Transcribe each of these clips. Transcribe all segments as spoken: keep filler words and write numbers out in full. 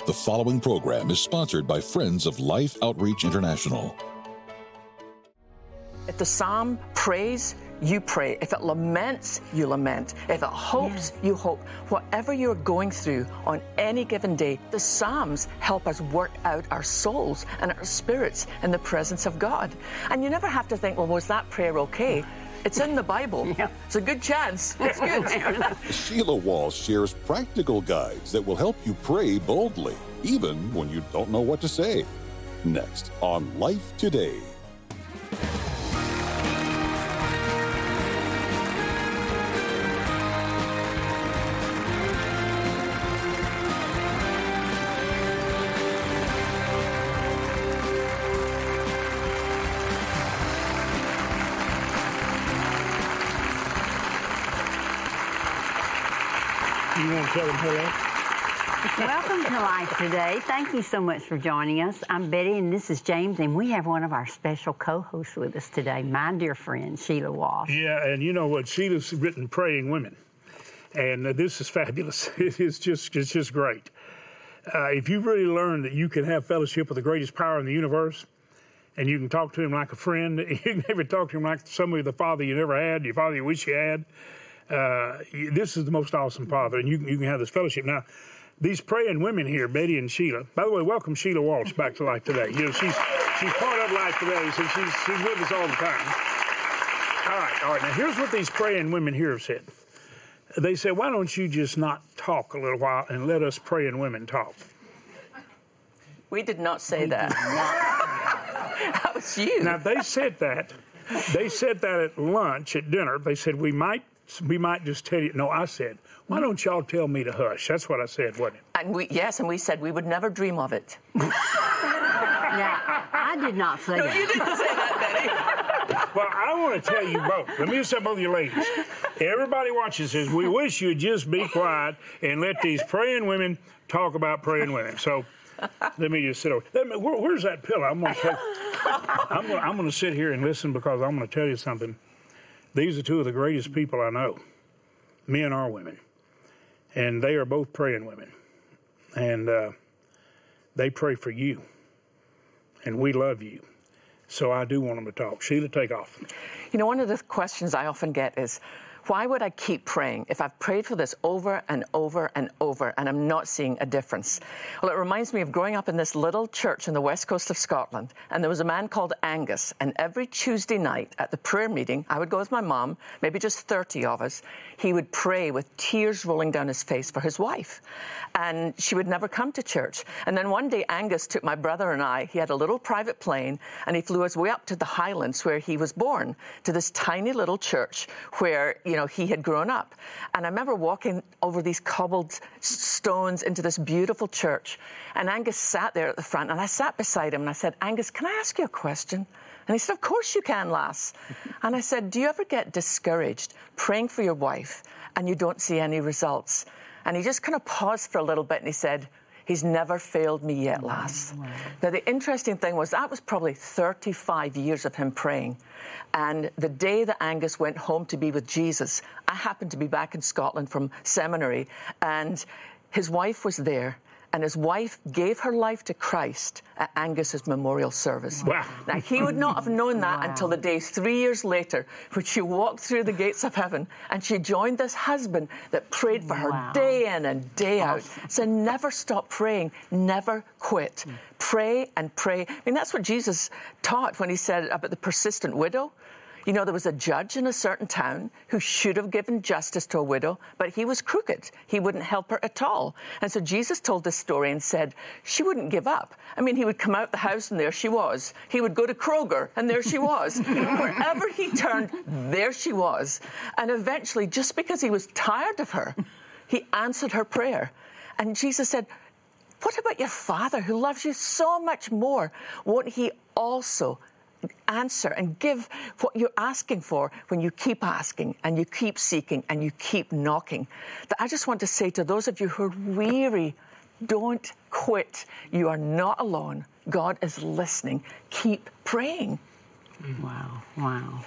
The following program is sponsored by Friends of Life Outreach International. If the psalm prays, you pray. If it laments, you lament. If it hopes, yeah. you hope. Whatever you're going through on any given day, the psalms help us work out our souls and our spirits in the presence of God. And you never have to think, well, was that prayer okay? It's in the Bible. Yeah. It's a good chance. It's good. Sheila Walsh shares practical guides that will help you pray boldly, even when you don't know what to say. Next on Life Today. You want to tell them hello? Welcome to Life Today. Thank you so much for joining us. I'm Betty, and this is James, and we have one of our special co-hosts with us today, my dear friend, Sheila Walsh. Yeah, and you know what? Sheila's written Praying Women, and uh, this is fabulous. It is just, it's just great. Uh, if you really learn that you can have fellowship with the greatest power in the universe, and you can talk to him like a friend, you can never talk to him like somebody, the father you never had, your father you wish you had, Uh, this is the most awesome father, and you, you can have this fellowship. Now, these praying women here, Betty and Sheila, by the way, welcome Sheila Walsh back to Life Today. You know, she's she's part of Life Today, so she's, she's with us all the time. All right, all right. Now, here's what these praying women here have said. They said, why don't you just not talk a little while and let us praying women talk? We did not say we that. That was you. Now, they said that. They said that at lunch, at dinner. They said, we might We might just tell you. No, I said, why don't y'all tell me to hush? That's what I said, wasn't it? And we, yes, and we said we would never dream of it. Now, I did not say no, that. No, you didn't say that, Betty. Well, I want to tell you both. Let me just tell both you ladies. Everybody watching says, we wish you'd just be quiet and let these praying women talk about praying women. So let me just sit over. Let me, where, where's that pillow? I'm going to I'm going I'm going to sit here and listen because I'm going to tell you something. These are two of the greatest people I know, men or women, and they are both praying women, and uh, they pray for you, and we love you, so I do want them to talk. Sheila, take off. You know, one of the questions I often get is, why would I keep praying if I've prayed for this over and over and over and I'm not seeing a difference? Well, it reminds me of growing up in this little church in the west coast of Scotland, and there was a man called Angus, and every Tuesday night at the prayer meeting, I would go with my mom, maybe just thirty of us, he would pray with tears rolling down his face for his wife, and she would never come to church. And then one day Angus took my brother and I, he had a little private plane, and he flew us way up to the Highlands where he was born, to this tiny little church where, you You know, he had grown up. And I remember walking over these cobbled stones into this beautiful church. And Angus sat there at the front, and I sat beside him, and I said, Angus, can I ask you a question? And he said, of course you can, lass. And I said, do you ever get discouraged praying for your wife and you don't see any results? And he just kind of paused for a little bit, and he said, he's never failed me yet, lass. Wow. Now, the interesting thing was that was probably thirty-five years of him praying. And the day that Angus went home to be with Jesus, I happened to be back in Scotland from seminary, and his wife was there. And his wife gave her life to Christ at Angus's memorial service. Wow. Now, he would not have known that wow. until the day three years later, when she walked through the gates of heaven and she joined this husband that prayed for her wow. day in and day out. Awesome. So never stop praying, never quit. Mm. Pray and pray. I mean, that's what Jesus taught when he said about the persistent widow. You know, there was a judge in a certain town who should have given justice to a widow, but he was crooked. He wouldn't help her at all. And so Jesus told this story and said she wouldn't give up. I mean, he would come out the house and there she was. He would go to Kroger and there she was. Wherever he turned, there she was. And eventually, just because he was tired of her, he answered her prayer. And Jesus said, what about your Father who loves you so much more? Won't he also answer and give what you're asking for when you keep asking and you keep seeking and you keep knocking? That I just want to say to those of you who are weary, don't quit. You are not alone. God is listening. Keep praying. Wow, wow.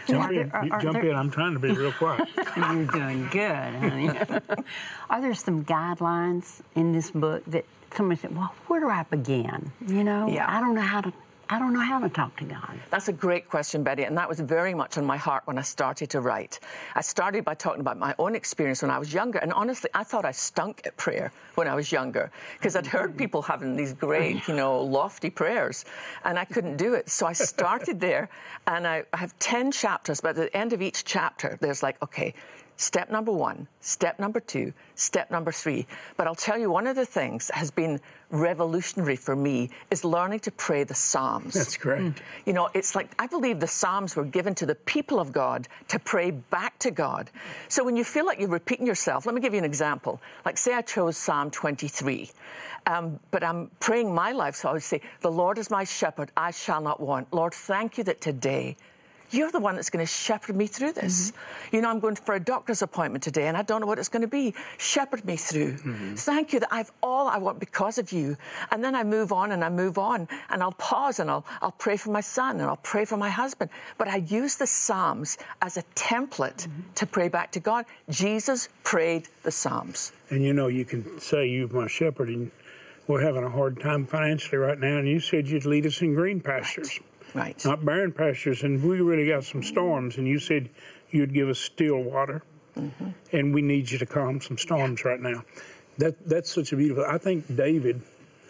Jump Are in. there- are- You are jump there- in. I'm trying to be real quiet. You're doing good, honey. Are there some guidelines in this book that somebody said, well, where do I begin? You know, Yeah. I don't know how to, I don't know how to talk to God. That's a great question, Betty, and that was very much on my heart when I started to write. I started by talking about my own experience when I was younger, and honestly, I thought I stunk at prayer when I was younger because I'd heard people having these great, you know, lofty prayers, and I couldn't do it. So I started there, and I, I have ten chapters, but at the end of each chapter, there's like, okay, step number one, step number two, step number three. But I'll tell you, one of the things that has been revolutionary for me is learning to pray the Psalms. That's great. You know, it's like, I believe the Psalms were given to the people of God to pray back to God. So when you feel like you're repeating yourself, let me give you an example. Like, say I chose Psalm twenty-three, um, but I'm praying my life, so I would say, the Lord is my shepherd, I shall not want. Lord, thank you that today you're the one that's going to shepherd me through this. Mm-hmm. You know, I'm going for a doctor's appointment today, and I don't know what it's going to be. Shepherd me through. Mm-hmm. Thank you that I've all I want because of you. And then I move on and I move on, and I'll pause and I'll, I'll pray for my son and I'll pray for my husband. But I use the Psalms as a template mm-hmm. to pray back to God. Jesus prayed the Psalms. And you know, you can say, you're my shepherd, and we're having a hard time financially right now, and you said you'd lead us in green pastures. Right. Right. Not barren pastures, and we really got some storms, and you said you'd give us still water, mm-hmm. and we need you to calm some storms yeah. right now. That That's such a beautiful, I think David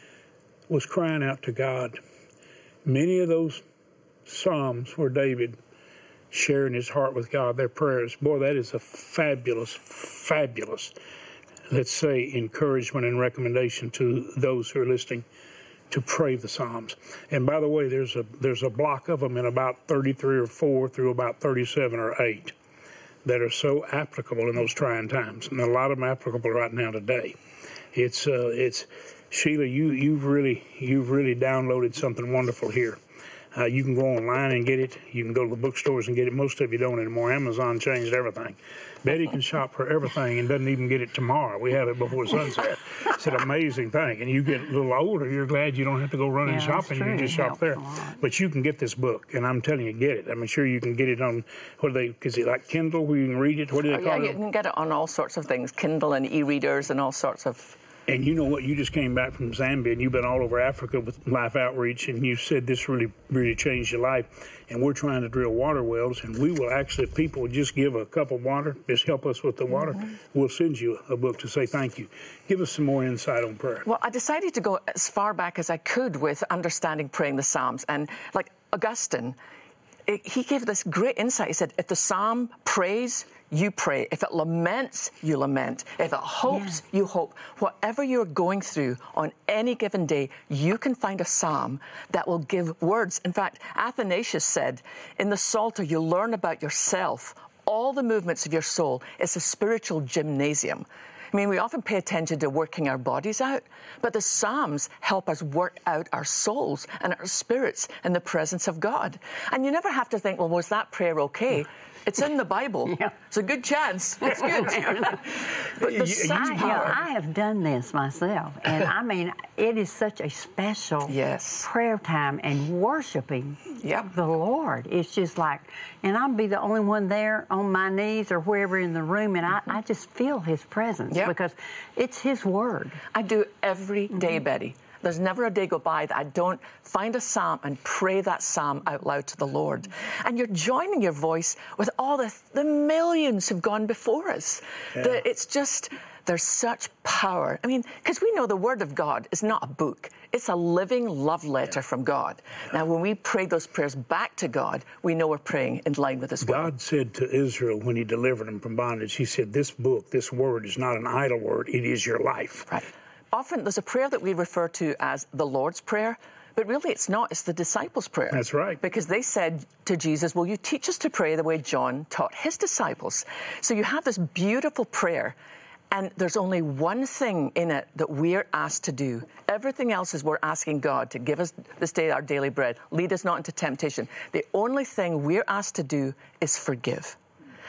was crying out to God. Many of those Psalms were David sharing his heart with God, their prayers. Boy, that is a fabulous, fabulous, let's say, encouragement and recommendation to those who are listening to pray the Psalms. And by the way, there's a there's a block of them in about thirty-three or four through about thirty-seven or eight that are so applicable in those trying times, and a lot of them applicable right now today. It's uh, it's Sheila, you you've really you've really downloaded something wonderful here. Uh, you can go online and get it. You can go to the bookstores and get it. Most of you don't anymore. Amazon changed everything. Betty can shop for everything and doesn't even get it tomorrow. We have it before sunset. It's an amazing thing. And you get a little older, you're glad you don't have to go running yeah, shopping. You can just shop there. But you can get this book, and I'm telling you, get it. I'm sure you can get it on, what do they, is it like Kindle where you can read it? What do they oh, call yeah, it? You can get it on all sorts of things, Kindle and e-readers and all sorts of... And you know what? You just came back from Zambia, and you've been all over Africa with Life Outreach, and you said this really, really changed your life. And we're trying to drill water wells, and we will actually, if people would just give a cup of water, just help us with the water, mm-hmm. we'll send you a book to say thank you. Give us some more insight on prayer. Well, I decided to go as far back as I could with understanding praying the Psalms. And like Augustine, it, he gave this great insight. He said, if the Psalm prays, you pray. If it laments, you lament. If it hopes, yeah. you hope. Whatever you're going through on any given day, you can find a psalm that will give words. In fact, Athanasius said, in the Psalter, you learn about yourself, all the movements of your soul. It's a spiritual gymnasium. I mean, we often pay attention to working our bodies out, but the Psalms help us work out our souls and our spirits in the presence of God. And you never have to think, well, was that prayer okay? It's in the Bible. Yeah. It's a good chance. It's good. But the Psalms I, have, I have done this myself, and I mean, it is such a special yes. prayer time and worshiping yep. the Lord. It's just like, and I'll be the only one there on my knees or wherever in the room, and mm-hmm. I, I just feel His presence yep. because it's His Word. I do every day, mm-hmm. Betty. There's never a day go by that I don't find a psalm and pray that psalm out loud to the Lord. And you're joining your voice with all the, the millions who've gone before us. Yeah. The, it's just, there's such power. I mean, because we know the Word of God is not a book. It's a living love letter yeah. from God. Yeah. Now, when we pray those prayers back to God, we know we're praying in line with His Word. God said to Israel when He delivered them from bondage, He said, this book, this Word is not an idle word. It is your life. Right. Often there's a prayer that we refer to as the Lord's Prayer, but really it's not. It's the disciples' prayer. That's right. Because they said to Jesus, will you teach us to pray the way John taught his disciples? So you have this beautiful prayer, and there's only one thing in it that we're asked to do. Everything else is we're asking God to give us this day our daily bread, lead us not into temptation. The only thing we're asked to do is forgive.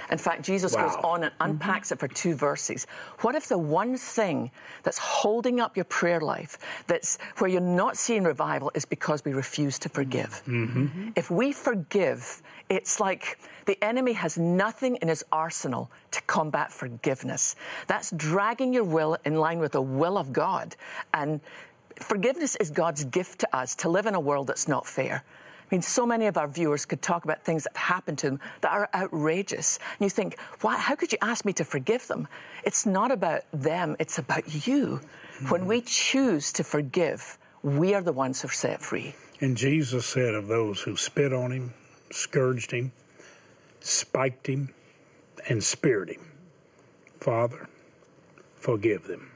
In fact, Jesus Wow. goes on and unpacks it for two verses. What if the one thing that's holding up your prayer life, that's where you're not seeing revival, is because we refuse to forgive? Mm-hmm. If we forgive, it's like the enemy has nothing in his arsenal to combat forgiveness. That's dragging your will in line with the will of God. And forgiveness is God's gift to us to live in a world that's not fair. I mean, so many of our viewers could talk about things that happened to them that are outrageous. And you think, why, how could you ask me to forgive them? It's not about them, it's about you. Mm-hmm. When we choose to forgive, we are the ones who are set free. And Jesus said of those who spit on him, scourged him, spiked him, and speared him, Father, forgive them.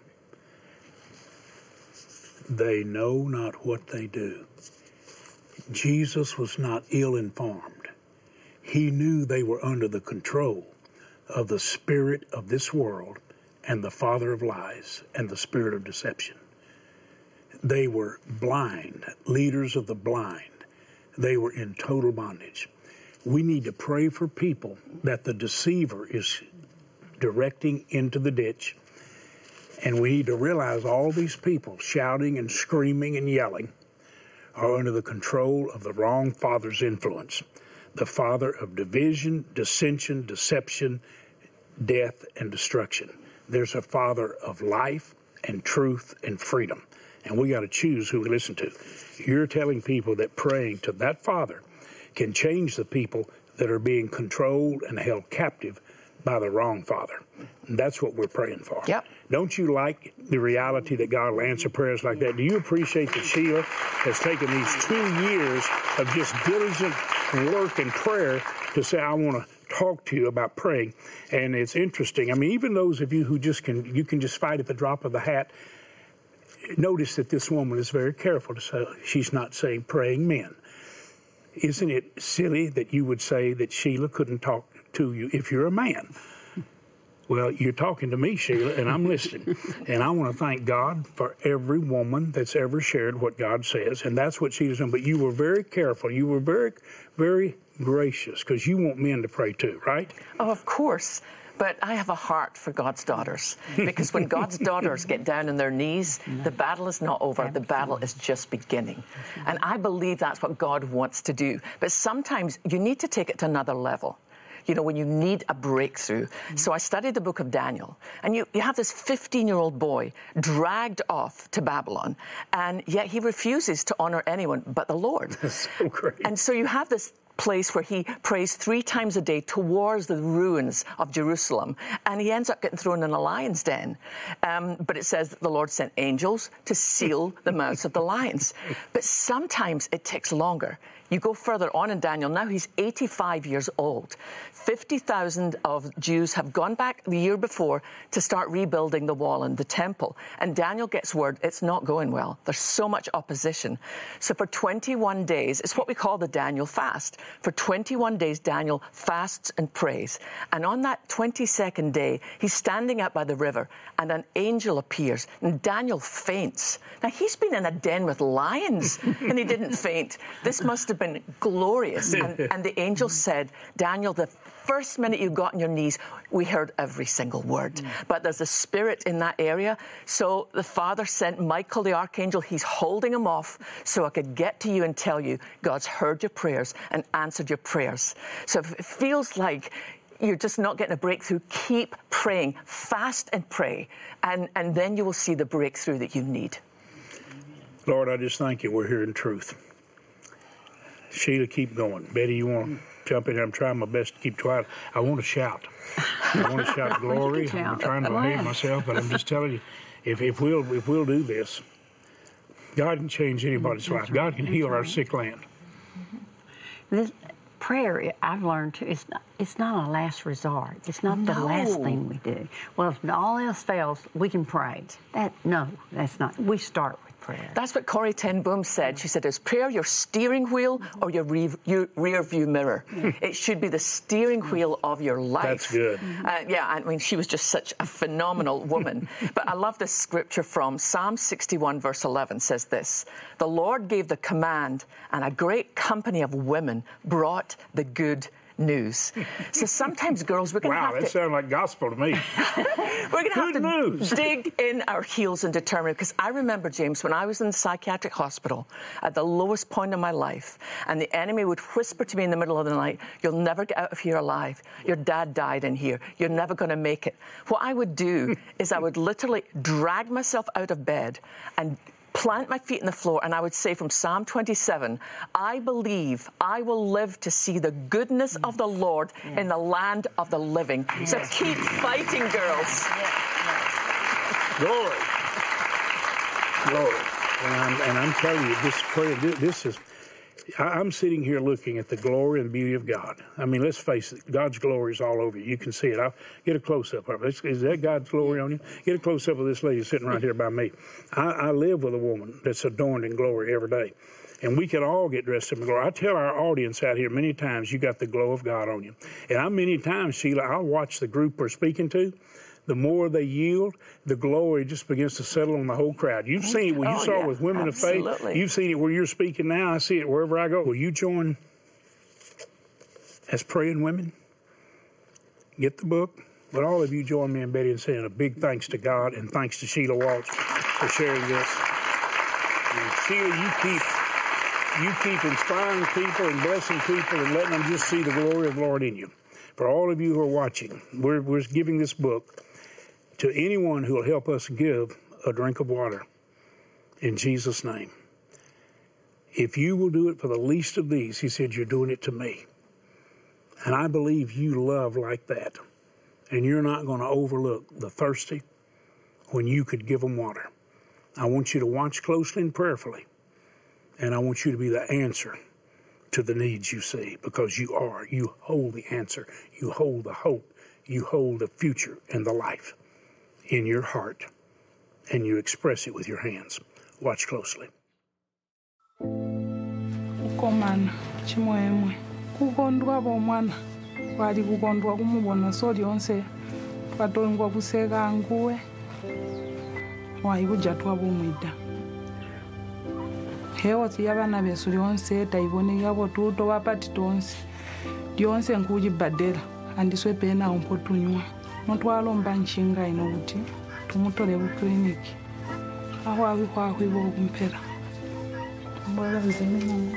They know not what they do. Jesus was not ill-informed. He knew they were under the control of the spirit of this world and the father of lies and the spirit of deception. They were blind, leaders of the blind. They were in total bondage. We need to pray for people that the deceiver is directing into the ditch. And we need to realize all these people shouting and screaming and yelling are under the control of the wrong father's influence, the father of division, dissension, deception, death, and destruction. There's a father of life and truth and freedom, and we got to choose who we listen to. You're telling people that praying to that father can change the people that are being controlled and held captive by the wrong father. And that's what we're praying for. Yep. Don't you like the reality that God will answer prayers like that? Do you appreciate that Sheila has taken these two years of just diligent work and prayer to say, I want to talk to you about praying? And it's interesting. I mean, even those of you who just can, you can just fight at the drop of the hat, notice that this woman is very careful to say she's not saying praying men. Isn't it silly that you would say that Sheila couldn't talk to you if you're a man? Well, you're talking to me, Sheila, and I'm listening. And I want to thank God for every woman that's ever shared what God says, and that's what Sheila's done. But you were very careful. You were very, very gracious, because you want men to pray too, right? Oh, of course. But I have a heart for God's daughters, because when God's daughters get down on their knees, the battle is not over. The battle is just beginning. And I believe that's what God wants to do. But sometimes you need to take it to another level. You know, when you need a breakthrough. Mm-hmm. So I studied the book of Daniel, and you, you have this fifteen-year-old boy dragged off to Babylon, and yet he refuses to honor anyone but the Lord. That's so great. And so you have this place where he prays three times a day towards the ruins of Jerusalem, and he ends up getting thrown in a lion's den. Um, but it says that the Lord sent angels to seal the mouths of the lions. But sometimes it takes longer. You go further on in Daniel, now he's eighty-five years old. fifty thousand of Jews have gone back the year before to start rebuilding the wall and the temple. And Daniel gets word it's not going well. There's so much opposition. So for twenty-one days, it's what we call the Daniel fast. For twenty-one days, Daniel fasts and prays. And on that twenty-second day, he's standing out by the river, and an angel appears, and Daniel faints. Now, he's been in a den with lions, and he didn't faint. This must have been glorious. And, and the angel said, Daniel, the first minute you got on your knees, we heard every single word. Mm. But there's a spirit in that area. So the Father sent Michael, the archangel. He's holding him off so I could get to you and tell you God's heard your prayers and answered your prayers. So if it feels like you're just not getting a breakthrough, keep praying, fast and pray, and, and then you will see the breakthrough that you need. Lord, I just thank you we're hearing truth. Sheila, keep going. Betty, you want to jump in here? I'm trying my best to keep quiet. I want to shout. I want to shout glory. Well, I'm trying to behave myself, but I'm just telling you, if, if we'll if we'll do this, God can change anybody's That's life. right. God can That's heal right. our sick land. This prayer, I've learned, too, it's not, it's not a last resort. It's not the No. last thing we do. Well, if all else fails, we can pray. That No, that's not. We start with prayer. That's what Corrie ten Boom said. She said, is prayer your steering wheel or your, re- your rear view mirror? It should be the steering wheel of your life. That's good. Uh, yeah, I mean, she was just such a phenomenal woman. But I love this scripture from Psalm sixty-one, verse eleven, says this: the Lord gave the command, and a great company of women brought the good news. So sometimes, girls, we're going to wow, have to... Wow, that sounds like gospel to me. We're going to have to news. dig in our heels and determine, because I remember, James, when I was in the psychiatric hospital at the lowest point of my life, and the enemy would whisper to me in the middle of the night, you'll never get out of here alive. Your dad died in here. You're never going to make it. What I would do is I would literally drag myself out of bed and plant my feet in the floor, and I would say from Psalm twenty-seven, I believe I will live to see the goodness of the Lord yes. in the land of the living. Yes. So keep fighting, girls. Yes. Yes. Glory. Glory. And I'm, and I'm telling you, this prayer, this is, I'm sitting here looking at the glory and beauty of God. I mean, let's face it, God's glory is all over you. You can see it. I'll get a close-up of it. Is that God's glory on you? Get a close-up of this lady sitting right here by me. I, I live with a woman that's adorned in glory every day. And we can all get dressed up in glory. I tell our audience out here many times, you got the glow of God on you. And I many times, Sheila, I'll watch the group we're speaking to. The more they yield, the glory just begins to settle on the whole crowd. You've seen it when you oh, saw yeah. with Women Absolutely. of Faith. You've seen it where you're speaking now. I see it wherever I go. Will you join as praying women? Get the book. But all of you join me and Betty in saying a big thanks to God and thanks to Sheila Walsh for sharing this. And Sheila, you keep you keep inspiring people and blessing people and letting them just see the glory of the Lord in you. For all of you who are watching, we're, we're giving this book to anyone who will help us give a drink of water in Jesus' name. If you will do it for the least of these, he said, you're doing it to me. And I believe you love like that. And you're not going to overlook the thirsty when you could give them water. I want you to watch closely and prayerfully. And I want you to be the answer to the needs you see, because you are. You hold the answer. You hold the hope. You hold the future and the life in your heart, and you express it with your hands. Watch closely. Ukomana chimwemwe kukondwa bomwana wali kukondwa kumubona sodi onse twatongwa kuseka nguwe waikujatwa bomwida hewa tiyabana besu lyonse taiboneka botuto bapati tonse lyonse nkujibadela andiswe pena umpotunywa notwalomba nshinga ino kuti tumutole ku clinic aho abikwa akwibo kumpera mbona bizemena.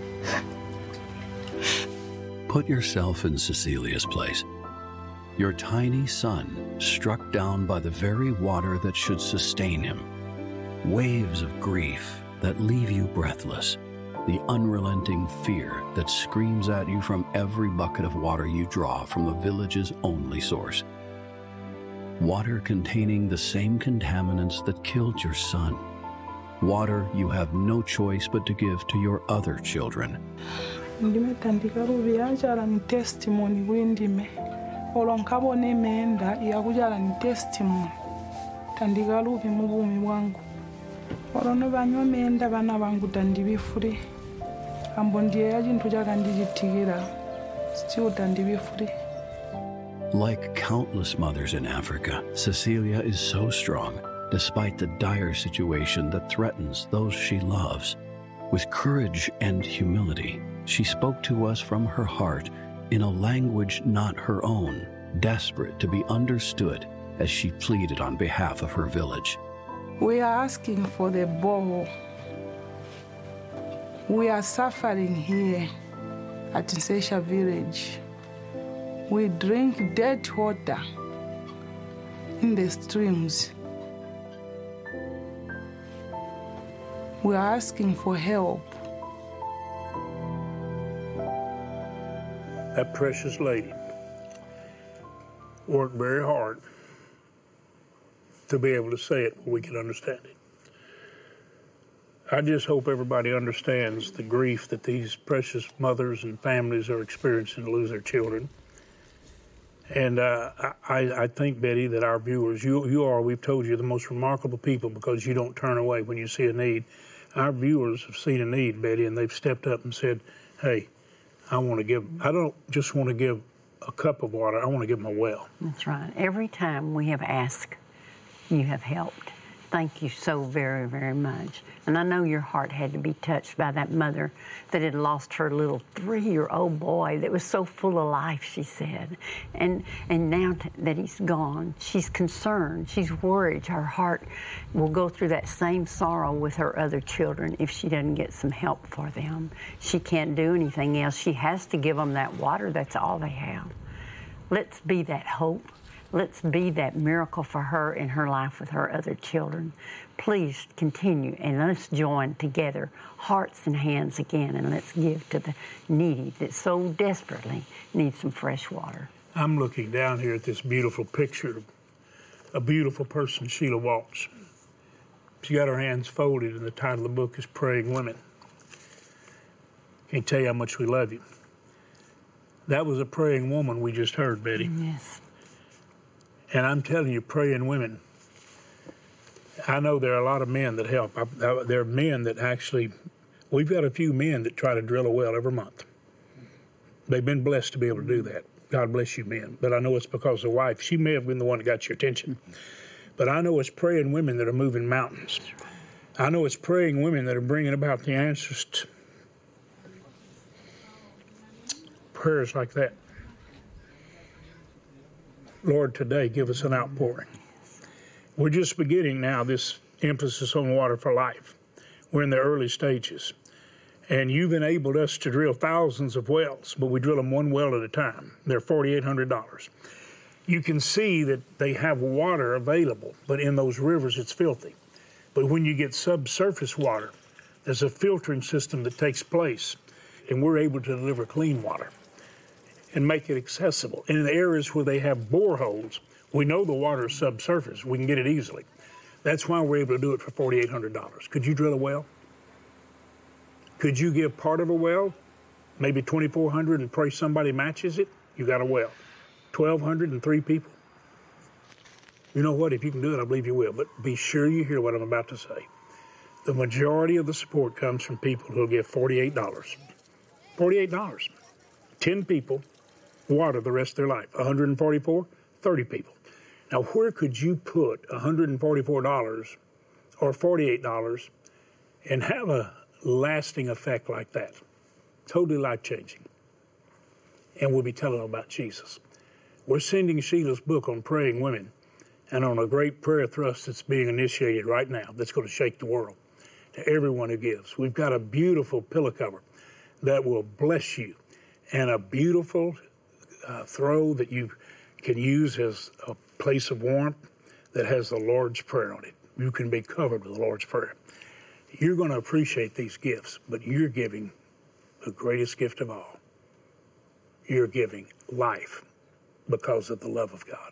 Put yourself in Cecilia's place. Your tiny son struck down by the very water that should sustain him. Waves of grief that leave you breathless. The unrelenting fear that screams at you from every bucket of water you draw from the village's only source. Water containing the same contaminants that killed your son. Water you have no choice but to give to your other children. Ndimetandika rubi yajala ni testimony windime olonkabone menda yakujala ni testimony tandika rubi mu bumi bwangu olono banywa menda bana bangu tandibifure ambo ndiye yachintu chakandichitikira still tandibifure. Like countless mothers in Africa, Cecilia is so strong despite the dire situation that threatens those she loves. With courage and humility, she spoke to us from her heart in a language not her own, desperate to be understood as she pleaded on behalf of her village. We are asking for the borehole. We are suffering here at Nsesha village. We drink dirty water in the streams. We are asking for help. That precious lady worked very hard to be able to say it where we can understand it. I just hope everybody understands the grief that these precious mothers and families are experiencing to lose their children. And uh, I, I think, Betty, that our viewers, you, you are, we've told you, the most remarkable people because you don't turn away when you see a need. Our viewers have seen a need, Betty, and they've stepped up and said, hey, I want to give, I don't just want to give a cup of water, I want to give them a well. That's right. Every time we have asked, you have helped. thank you so very, very much. And I know your heart had to be touched by that mother that had lost her little three-year-old boy that was so full of life, she said. And and now t- that he's gone, she's concerned, she's worried. Her heart will go through that same sorrow with her other children if she doesn't get some help for them. She can't do anything else. She has to give them that water. That's all they have. Let's be that hope. Let's be that miracle for her in her life with her other children. Please continue, and let's join together, hearts and hands again, and let's give to the needy that so desperately needs some fresh water. I'm looking down here at this beautiful picture of a beautiful person, Sheila Walsh. She got her hands folded, and the title of the book is Praying Women. Can't tell you how much we love you. That was a praying woman we just heard, Betty. Yes. And I'm telling you, praying women, I know there are a lot of men that help. I, I, there are men that actually, we've got a few men that try to drill a well every month. They've been blessed to be able to do that. God bless you, men. But I know it's because the wife, she may have been the one that got your attention. But I know it's praying women that are moving mountains. I know it's praying women that are bringing about the answers to prayers like that. Lord, today, give us an outpouring. We're just beginning now this emphasis on water for life. We're in the early stages. And you've enabled us to drill thousands of wells, but we drill them one well at a time. They're four thousand eight hundred dollars. You can see that they have water available, but in those rivers it's filthy. But when you get subsurface water, there's a filtering system that takes place, and we're able to deliver clean water and make it accessible. And in the areas where they have boreholes, we know the water is subsurface. We can get it easily. That's why we're able to do it for four thousand eight hundred dollars. Could you drill a well? Could you give part of a well, maybe twenty-four hundred dollars, and pray somebody matches it? You got a well. twelve hundred and three people. You know what? If you can do it, I believe you will. But be sure you hear what I'm about to say. The majority of the support comes from people who will give forty-eight dollars. forty-eight dollars. ten people water the rest of their life. one hundred forty-four, thirty people. Now, where could you put one hundred forty-four dollars or forty-eight dollars and have a lasting effect like that? Totally life-changing. And we'll be telling them about Jesus. We're sending Sheila's book on praying women and on a great prayer thrust that's being initiated right now that's going to shake the world to everyone who gives. We've got a beautiful pillow cover that will bless you and a beautiful uh, throw that you can use as a place of warmth that has the Lord's Prayer on it. You can be covered with the Lord's Prayer. You're going to appreciate these gifts, but you're giving the greatest gift of all. You're giving life because of the love of God.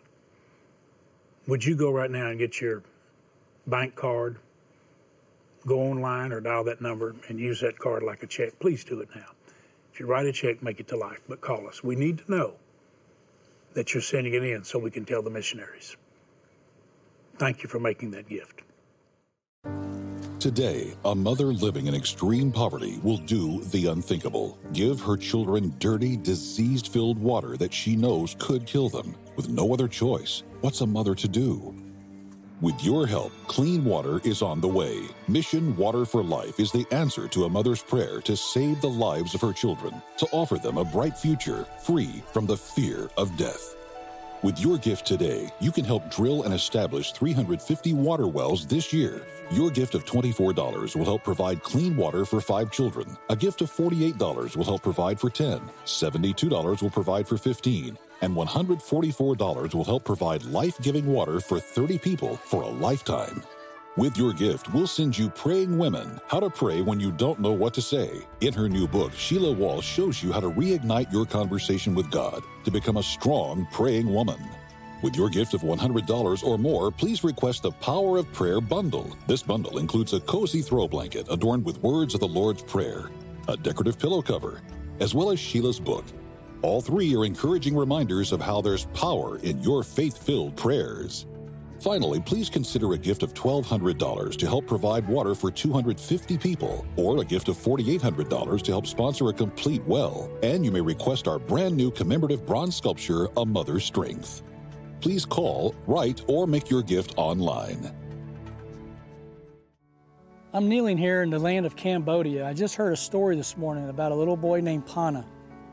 Would you go right now and get your bank card, go online or dial that number and use that card like a check? Please do it now. If you write a check, make it to life, but call us. We need to know that you're sending it in so we can tell the missionaries. Thank you for making that gift. Today, a mother living in extreme poverty will do the unthinkable. Give her children dirty, disease-filled water that she knows could kill them. With no other choice, what's a mother to do? With your help, clean water is on the way. Mission Water for Life is the answer to a mother's prayer to save the lives of her children, to offer them a bright future free from the fear of death. With your gift today, you can help drill and establish three hundred fifty water wells this year. Your gift of twenty-four dollars will help provide clean water for five children. A gift of forty-eight dollars will help provide for ten. seventy-two dollars will provide for fifteen. And one hundred forty-four dollars will help provide life-giving water for thirty people for a lifetime. With your gift, we'll send you Praying Women, How to Pray When You Don't Know What to Say. In her new book, Sheila Walsh shows you how to reignite your conversation with God to become a strong praying woman. With your gift of one hundred dollars or more, please request the Power of Prayer bundle. This bundle includes a cozy throw blanket adorned with words of the Lord's Prayer, a decorative pillow cover, as well as Sheila's book. All three are encouraging reminders of how there's power in your faith-filled prayers. Finally, please consider a gift of twelve hundred dollars to help provide water for two hundred fifty people, or a gift of four thousand eight hundred dollars to help sponsor a complete well. And you may request our brand new commemorative bronze sculpture, A Mother's Strength. Please call, write, or make your gift online. I'm kneeling here in the land of Cambodia. I just heard a story this morning about a little boy named Pana.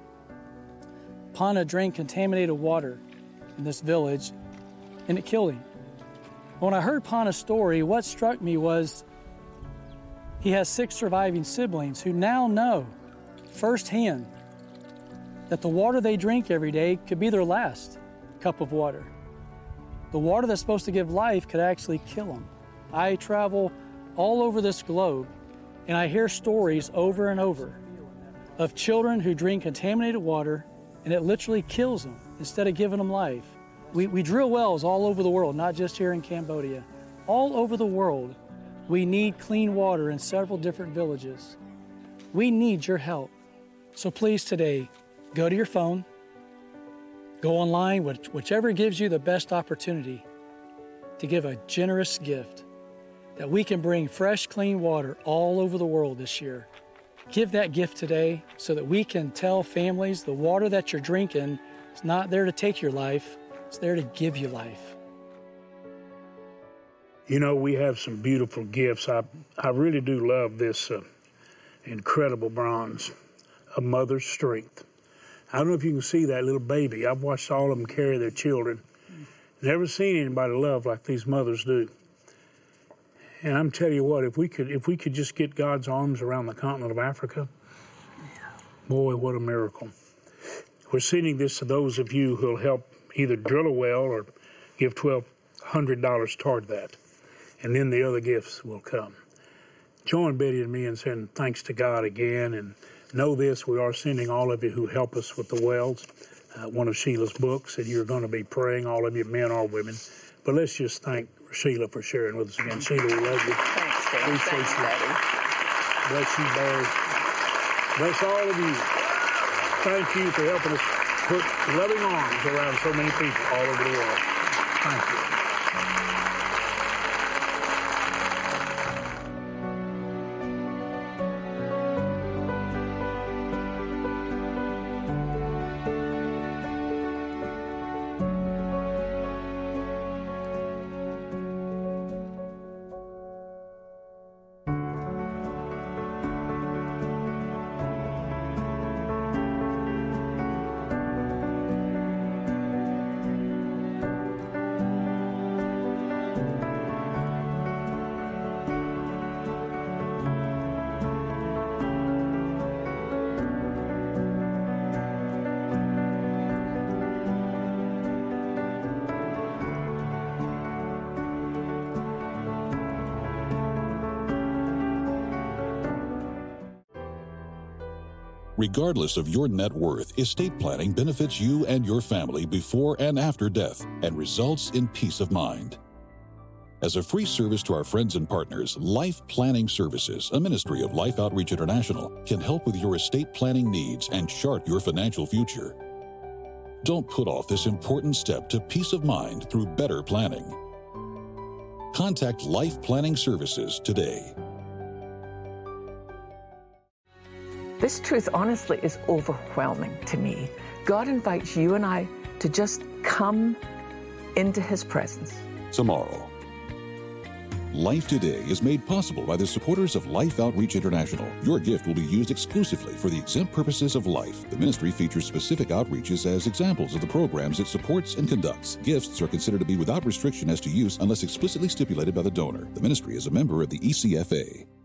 Pana drank contaminated water in this village, and it killed him. When I heard Pana's story, what struck me was he has six surviving siblings who now know firsthand that the water they drink every day could be their last cup of water. The water that's supposed to give life could actually kill them. I travel all over this globe, and I hear stories over and over of children who drink contaminated water, and it literally kills them instead of giving them life. We, we drill wells all over the world, not just here in Cambodia. All over the world, we need clean water in several different villages. We need your help. So please today, go to your phone, go online, whichever gives you the best opportunity to give a generous gift, that we can bring fresh, clean water all over the world this year. Give that gift today so that we can tell families the water that you're drinking is not there to take your life, it's there to give you life. You know, we have some beautiful gifts. I, I really do love this uh, incredible bronze, A Mother's Strength. I don't know if you can see that little baby. I've watched all of them carry their children. Never seen anybody love like these mothers do. And I'm telling you what, if we could if we could just get God's arms around the continent of Africa, boy, what a miracle. We're sending this to those of you who'll help either drill a well or give twelve hundred dollars toward that. And then the other gifts will come. Join Betty and me in saying thanks to God again. And know this, we are sending all of you who help us with the wells uh, one of Sheila's books, and you're going to be praying, all of you, men or women. But let's just thank Sheila for sharing with us again. Sheila, we love you. Thanks, Dave. Thanks, Daddy. Bless you, Barry. Bless all of you. Thank you for helping us put loving arms around so many people all over the world. Thank you. Regardless of your net worth, estate planning benefits you and your family before and after death and results in peace of mind. As a free service to our friends and partners, Life Planning Services, a ministry of Life Outreach International, can help with your estate planning needs and chart your financial future. Don't put off this important step to peace of mind through better planning. Contact Life Planning Services today. This truth, honestly, is overwhelming to me. God invites you and I to just come into His presence. Tomorrow. Life Today is made possible by the supporters of Life Outreach International. Your gift will be used exclusively for the exempt purposes of life. The ministry features specific outreaches as examples of the programs it supports and conducts. Gifts are considered to be without restriction as to use unless explicitly stipulated by the donor. The ministry is a member of the E C F A.